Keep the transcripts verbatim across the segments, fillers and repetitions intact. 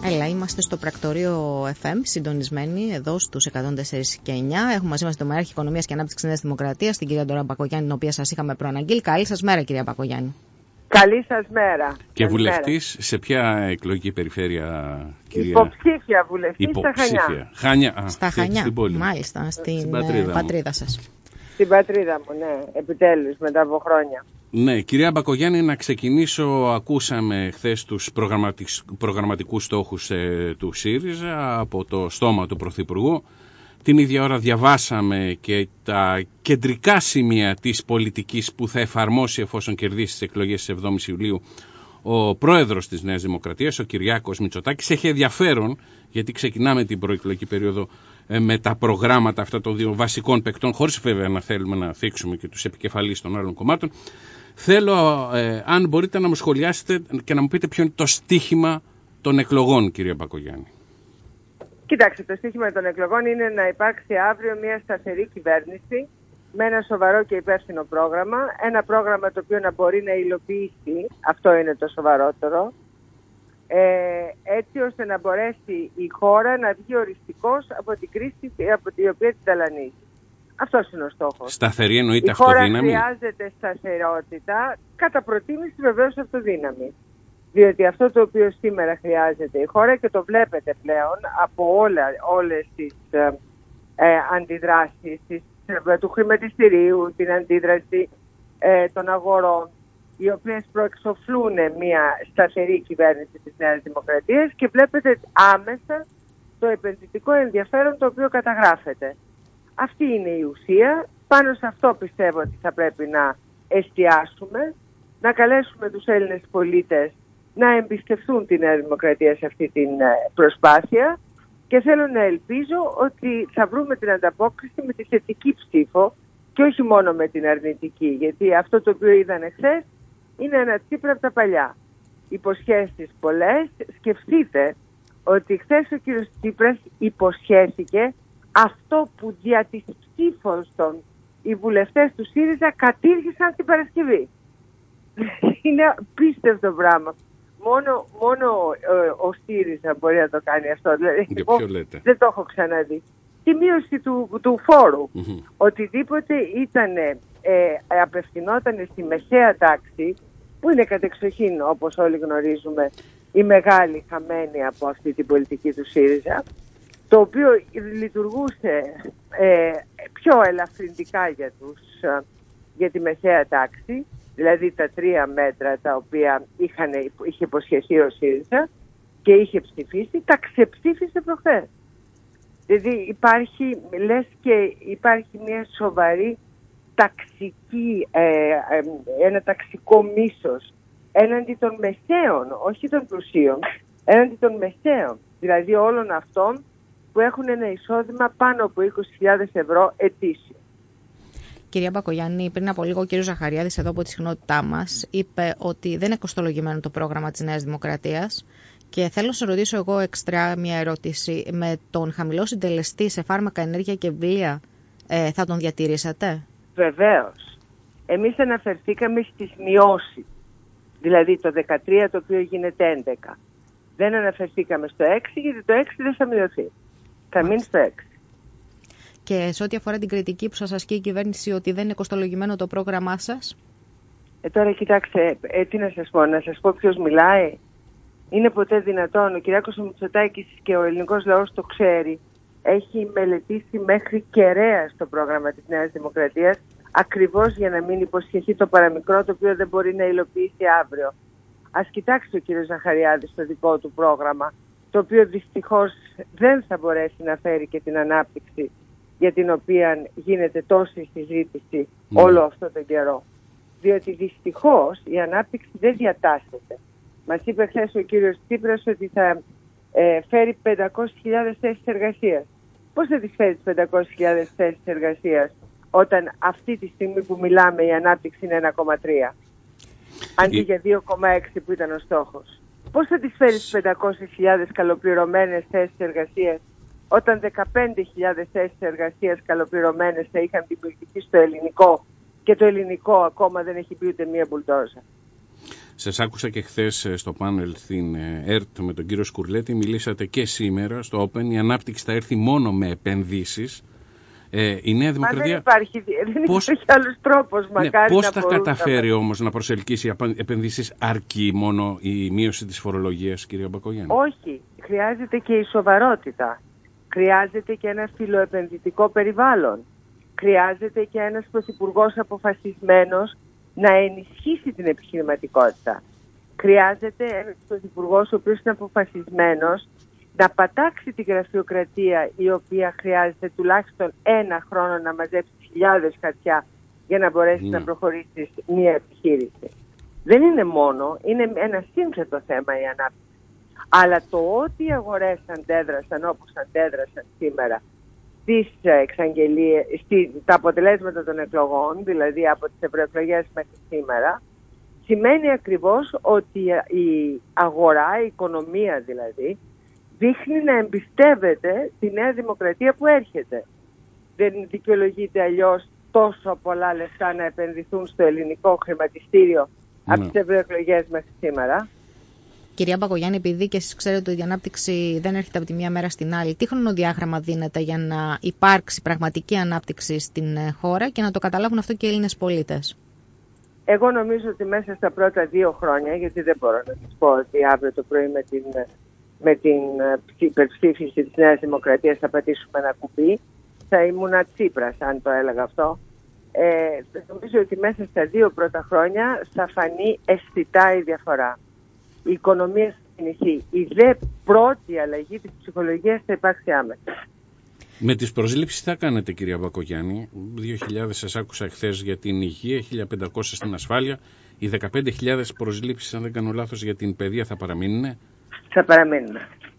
Έλα, είμαστε στο πρακτορείο εφ εμ, συντονισμένοι εδώ στους εκατόν τέσσερα και εννιά. Έχουμε μαζί μας τον Μαράρχη Οικονομίας και Ανάπτυξης Νέας Δημοκρατίας, την κυρία Ντόρα Μπακογιάννη, την οποία σας είχαμε προαναγγείλει. Καλή σας μέρα, κυρία Μπακογιάννη. Καλή σας μέρα. Και βουλευτής σε ποια εκλογική περιφέρεια, κυρία? Υποψήφια βουλευτής στα Χανιά. Χανιά. Α, στα Χανιά, στην πόλη. Μάλιστα, στην, στην πατρίδα, πατρίδα σας. Στην πατρίδα μου, ναι, επιτέλους, μετά από χρόνια. Ναι, κυρία Μπακογιάννη, να ξεκινήσω. Ακούσαμε χθες τους προγραμματικούς στόχους ε, του ΣΥΡΙΖΑ από το στόμα του Πρωθυπουργού. Την ίδια ώρα διαβάσαμε και τα κεντρικά σημεία της πολιτικής που θα εφαρμόσει εφόσον κερδίσει τις εκλογές της εβδόμης Ιουλίου ο πρόεδρος της Νέας Δημοκρατίας, ο Κυριάκος Μητσοτάκης. Έχει ενδιαφέρον γιατί ξεκινάμε την προεκλογική περίοδο ε, με τα προγράμματα αυτά των δύο βασικών παικτών, χωρίς βέβαια να θέλουμε να θίξουμε και τους επικεφαλείς των άλλων κομμάτων. Θέλω, ε, αν μπορείτε, να μου σχολιάσετε και να μου πείτε ποιο είναι το στίχημα των εκλογών, κυρία Μπακογιάννη. Κοιτάξτε, το στίχημα των εκλογών είναι να υπάρξει αύριο μια σταθερή κυβέρνηση με ένα σοβαρό και υπεύθυνο πρόγραμμα. Ένα πρόγραμμα το οποίο να μπορεί να υλοποιήσει, αυτό είναι το σοβαρότερο, ε, έτσι ώστε να μπορέσει η χώρα να βγει οριστικώς από την κρίση από την οποία την ταλανίζει. Αυτός είναι ο στόχος. Σταθερή εννοείται αυτοδύναμη. Η χώρα χρειάζεται σταθερότητα, κατά προτίμηση βεβαίως αυτοδύναμη. Διότι αυτό το οποίο σήμερα χρειάζεται η χώρα, και το βλέπετε πλέον από όλα, όλες τις ε, ε, αντιδράσεις της, ε, του χρηματιστηρίου, την αντίδραση ε, των αγορών, οι οποίες προεξοφλούν μια σταθερή κυβέρνηση της Νέας Δημοκρατίας, και βλέπετε άμεσα το επενδυτικό ενδιαφέρον το οποίο καταγράφεται. Αυτή είναι η ουσία. Πάνω σε αυτό πιστεύω ότι θα πρέπει να εστιάσουμε, να καλέσουμε τους Έλληνες πολίτες να εμπιστευτούν τη Νέα Δημοκρατία σε αυτή την προσπάθεια, και θέλω να ελπίζω ότι θα βρούμε την ανταπόκριση με τη θετική ψήφο και όχι μόνο με την αρνητική, γιατί αυτό το οποίο είδανε χθες είναι ένα Τσίπρα από τα παλιά. Υποσχέσεις πολλές. Σκεφτείτε ότι χθες ο κύριος Τσίπρας υποσχέθηκε αυτό που δια της ψήφων των οι βουλευτές του ΣΥΡΙΖΑ κατήργησαν την Παρασκευή. Είναι πίστευτο πράγμα. Μόνο, μόνο ε, ο ΣΥΡΙΖΑ μπορεί να το κάνει αυτό. Δηλαδή, εγώ δεν το έχω ξαναδεί. Τη μείωση του, του φόρου. Mm-hmm. Οτιδήποτε ήταν, ε, απευθυνόταν στη μεσαία τάξη, που είναι κατεξοχήν, όπως όλοι γνωρίζουμε, η μεγάλη χαμένη από αυτή την πολιτική του ΣΥΡΙΖΑ, το οποίο λειτουργούσε ε, πιο ελαφρυντικά για, τους, για τη μεσαία τάξη, δηλαδή τα τρία μέτρα τα οποία είχαν, είχε υποσχεθεί ο ΣΥΡΙΖΑ και είχε ψηφίσει, τα ξεψήφισε προχθές. Δηλαδή υπάρχει, λες και υπάρχει μια σοβαρή ταξική, ε, ε, ένα ταξικό μίσος έναντι των μεσαίων, όχι των πλουσίων, έναντι των μεσαίων, δηλαδή όλων αυτών που έχουν ένα εισόδημα πάνω από είκοσι χιλιάδες ευρώ ετήσιο. Κυρία Μπακογιάννη, πριν από λίγο ο κύριος Ζαχαριάδης εδώ από τη συχνότητά μας είπε ότι δεν είναι κοστολογημένο το πρόγραμμα της Νέας Δημοκρατίας, και θέλω να σας ρωτήσω εγώ εξτρά μια ερώτηση. Με τον χαμηλό συντελεστή σε φάρμακα, ενέργεια και βιβλία ε, θα τον διατηρήσατε? Βεβαίως. Εμείς αναφερθήκαμε στις μειώσεις, δηλαδή το δεκατρία το οποίο γίνεται έντεκα. Δεν αναφερθήκαμε στο έξι, γιατί το έξι δεν θα μειωθεί. Θα μείνει στο έξι. Και σε ό,τι αφορά την κριτική που σας ασκεί η κυβέρνηση ότι δεν είναι κοστολογημένο το πρόγραμμά σας? Ε, τώρα κοιτάξτε, ε, τι να σας πω, να σας πω ποιος μιλάει. Είναι ποτέ δυνατόν? Ο Κυριάκος Μητσοτάκης και ο ελληνικός λαός το ξέρει. Έχει μελετήσει μέχρι κεραία το πρόγραμμα της Νέας Δημοκρατίας, ακριβώς για να μην υποσχεθεί το παραμικρό το οποίο δεν μπορεί να υλοποιήσει αύριο. Ας κοιτάξει ο κύριος Ζαχαριάδης το δικό του πρόγραμμα, το οποίο δυστυχώς δεν θα μπορέσει να φέρει και την ανάπτυξη για την οποία γίνεται τόση συζήτηση mm. όλο αυτό τον καιρό. Διότι δυστυχώς η ανάπτυξη δεν διατάσσεται. Μας είπε χθες ο κύριος Τσίπρας ότι θα ε, φέρει πεντακόσιες χιλιάδες θέσεις εργασίας. Πώς θα τις φέρει τις πεντακόσιες χιλιάδες θέσεις εργασίας όταν αυτή τη στιγμή που μιλάμε η ανάπτυξη είναι ένα κόμμα τρία αντί για δύο κόμμα έξι που ήταν ο στόχος? Πώς θα τις φέρει τις πεντακόσιες χιλιάδες καλοπληρωμένες θέσεις εργασίας όταν δεκαπέντε χιλιάδες θέσεις εργασίας καλοπληρωμένες θα είχαν δημιουργηθεί στο ελληνικό, και το ελληνικό ακόμα δεν έχει μπει ούτε μία μπουλντόζα? Σας άκουσα και χθες στο πάνελ στην ΕΡΤ με τον κύριο Σκουρλέτη, μιλήσατε και σήμερα στο Open, η ανάπτυξη θα έρθει μόνο με επενδύσεις. Ε, η Νέα Δημοκρατία... Μα δεν υπάρχει, δεν πώς... υπάρχει άλλος τρόπος, μακάρι ναι, πώς να θα καταφέρει να... όμως να προσελκύσει επενδύσεις, αρκεί μόνο η μείωση της φορολογίας, κυρία Μπακογιάννη? Όχι, χρειάζεται και η σοβαρότητα. Χρειάζεται και ένα φιλοεπενδυτικό περιβάλλον. Χρειάζεται και ένας πρωθυπουργός αποφασισμένος να ενισχύσει την επιχειρηματικότητα. Χρειάζεται ένας πρωθυπουργός ο οποίος είναι αποφασισμένος να πατάξει τη γραφειοκρατία, η οποία χρειάζεται τουλάχιστον ένα χρόνο να μαζέψει χιλιάδες χαρτιά για να μπορέσει mm. να προχωρήσει μια επιχείρηση. Δεν είναι μόνο, είναι ένα σύνθετο θέμα η ανάπτυξη. Αλλά το ότι οι αγορές αντέδρασαν όπως αντέδρασαν σήμερα στις εξαγγελίες, στις, τα αποτελέσματα των εκλογών, δηλαδή από τις ευρωεκλογές μέχρι σήμερα, σημαίνει ακριβώς ότι η αγορά, η οικονομία δηλαδή, δείχνει να εμπιστεύεται τη Νέα Δημοκρατία που έρχεται. Δεν δικαιολογείται αλλιώς τόσο πολλά λεφτά να επενδυθούν στο ελληνικό χρηματιστήριο mm. από τις ευρωεκλογές μέχρι σήμερα. Κυρία Μπακογιάννη, επειδή και εσείς ξέρετε ότι η ανάπτυξη δεν έρχεται από τη μία μέρα στην άλλη, τι χρονοδιάγραμμα δίνεται για να υπάρξει πραγματική ανάπτυξη στην χώρα και να το καταλάβουν αυτό και οι Έλληνες πολίτες? Εγώ νομίζω ότι μέσα στα πρώτα δύο χρόνια, γιατί δεν μπορώ να σας πω ότι αύριο το πρωί με την, με την υπερψήφιση της Νέας Δημοκρατίας θα πατήσουμε ένα κουμπί, θα ήμουν Τσίπρας αν το έλεγα αυτό. Ε, νομίζω ότι μέσα στα δύο πρώτα χρόνια θα φανεί αισθητά η διαφορά. Η οικονομία θα κινηθεί. Η δε πρώτη αλλαγή της ψυχολογίας θα υπάρξει άμεσα. Με τις προσλήψεις θα κάνετε, κυρία Μπακογιάννη? δύο χιλιάδες σας άκουσα χθες για την υγεία, χίλια πεντακόσια στην ασφάλεια. Οι δεκαπέντε χιλιάδες προσλήψεις, αν δεν κάνω λάθος, για την παιδεία θα παραμείνουν? Θα παραμείνουν.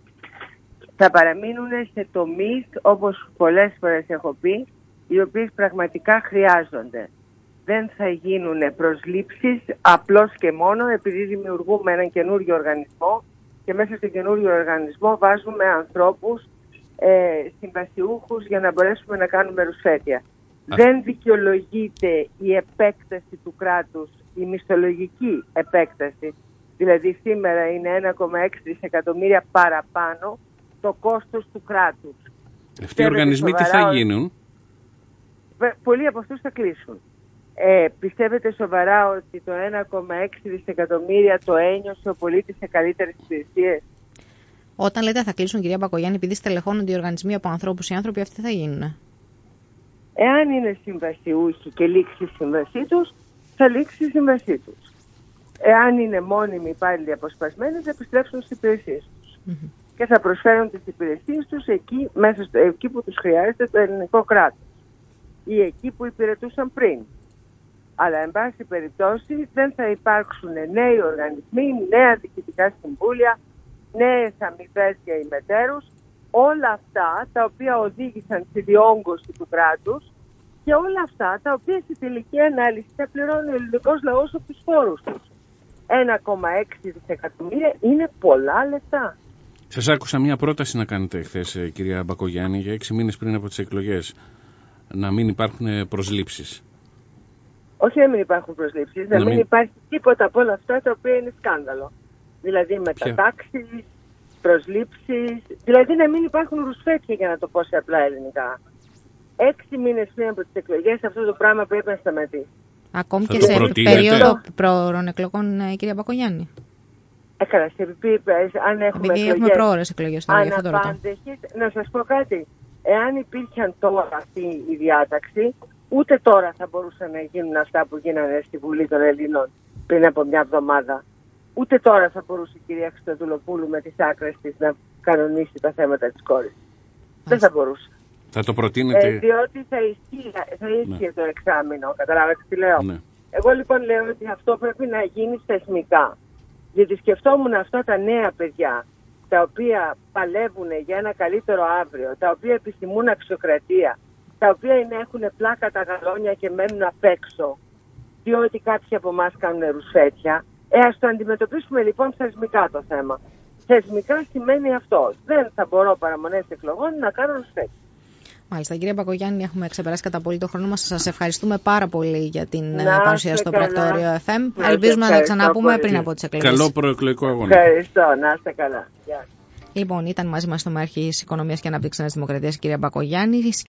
Θα παραμείνουν σε τομείς, όπως πολλές φορές έχω πει, οι οποίες πραγματικά χρειάζονται. Δεν θα γίνουν προσλήψεις απλώς και μόνο επειδή δημιουργούμε έναν καινούριο οργανισμό και μέσα στο καινούριο οργανισμό βάζουμε ανθρώπους ε, συμβασιούχους για να μπορέσουμε να κάνουμε ρουσφέτια. Α. Δεν δικαιολογείται η επέκταση του κράτους, η μισθολογική επέκταση. Δηλαδή σήμερα είναι ένα κόμμα έξι δισεκατομμύρια παραπάνω το κόστος του κράτους. Αυτοί οι οργανισμοί τι θα γίνουν? Πολλοί από αυτούς θα κλείσουν. Ε, πιστεύετε σοβαρά ότι το ένα κόμμα έξι δισεκατομμύρια το ένιωσε ο πολίτης σε καλύτερες υπηρεσίες? Όταν λέτε θα κλείσουν, κυρία Μπακογιάννη, επειδή στελεχώνονται οι οργανισμοί από ανθρώπους, οι άνθρωποι αυτοί θα γίνουν? Εάν είναι συμβασιούχοι και λήξει η σύμβασή τους, θα λήξει η σύμβασή τους. Εάν είναι μόνιμοι υπάλληλοι αποσπασμένοι, θα επιστρέψουν στις υπηρεσίες τους. Mm-hmm. Και θα προσφέρουν τις υπηρεσίες τους εκεί, μέσα στο, εκεί που τους χρειάζεται το ελληνικό κράτος ή εκεί που υπηρετούσαν πριν. Αλλά, εν πάση περιπτώσει, δεν θα υπάρξουν νέοι οργανισμοί, νέα διοικητικά συμβούλια, νέες αμοιβές για ημετέρους, όλα αυτά τα οποία οδήγησαν στη διόγκωση του κράτους και όλα αυτά τα οποία στη τελική ανάλυση θα πληρώνει ο ελληνικός λαός από τους φόρους τους. ένα κόμμα έξι δισεκατομμύρια είναι πολλά λεφτά. Σας άκουσα μια πρόταση να κάνετε χθες, κυρία Μπακογιάννη, για έξι μήνες πριν από τις εκλογές, να μην υπάρχουν προσλήψεις. Όχι να μην υπάρχουν προσλήψεις, να, να μην... μην υπάρχει τίποτα από όλα αυτά τα οποία είναι σκάνδαλο. Δηλαδή μετατάξεις, προσλήψεις, δηλαδή να μην υπάρχουν ρουσφέτια, για να το πω σε απλά ελληνικά. Έξι μήνες πριν από τις εκλογές αυτό το πράγμα πρέπει να σταματήσει. Ακόμη και σε περίοδο πρόωρων εκλογών, κυρία Μπακογιάννη? Έκανα σε επίπεδο, αν έχουμε Επειδή εκλογές, έχουμε πρόωρες εκλογές τώρα, γι' αυτό το ρωτώ. Να σας πω κάτι, εάν υπήρχαν τώρα αυτή η διάταξη, ούτε τώρα θα μπορούσαν να γίνουν αυτά που γίνανε στη Βουλή των Ελλήνων πριν από μια εβδομάδα. Ούτε τώρα θα μπορούσε η κυρία Χριστοδουλοπούλου με τις άκρες της να κανονίσει τα θέματα της κόρης. Δεν θα μπορούσε. Θα το προτείνετε? Ε, διότι θα ισχύει, θα ισχύει ναι. το εξάμηνο, καταλάβατε τι λέω. Ναι. Εγώ λοιπόν λέω ότι αυτό πρέπει να γίνει θεσμικά. Γιατί σκεφτόμουν αυτά τα νέα παιδιά, τα οποία παλεύουν για ένα καλύτερο αύριο, τα οποία επιθυμούν αξιοκρατία, τα οποία είναι, έχουν πλάκα τα γαλόνια και μένουν απ' έξω, διότι κάποιοι από εμάς κάνουν ρουσφέτια. Ε, ας το αντιμετωπίσουμε λοιπόν θεσμικά το θέμα. Θεσμικά σημαίνει αυτό. Δεν θα μπορώ παραμονές εκλογών να κάνω ρουσφέτια. Μάλιστα, κύριε Μπακογιάννη, έχουμε ξεπεράσει κατά πολύ το χρόνο μας. Σας ευχαριστούμε πάρα πολύ για την να παρουσία στο καλά. Πρακτόριο εφ εμ. Να Ελπίζουμε να τα ξαναπούμε πολύ. πριν από τις εκλογές. Καλό προεκλογικό αγώνα. Ευχαριστώ, να είστε καλά. Γεια. Λοιπόν, ήταν μαζί μας στο Μάρχης Οικονομίας και Ανάπτυξης Νέας Δημοκρατίας, κυρία Μπακογιάννη.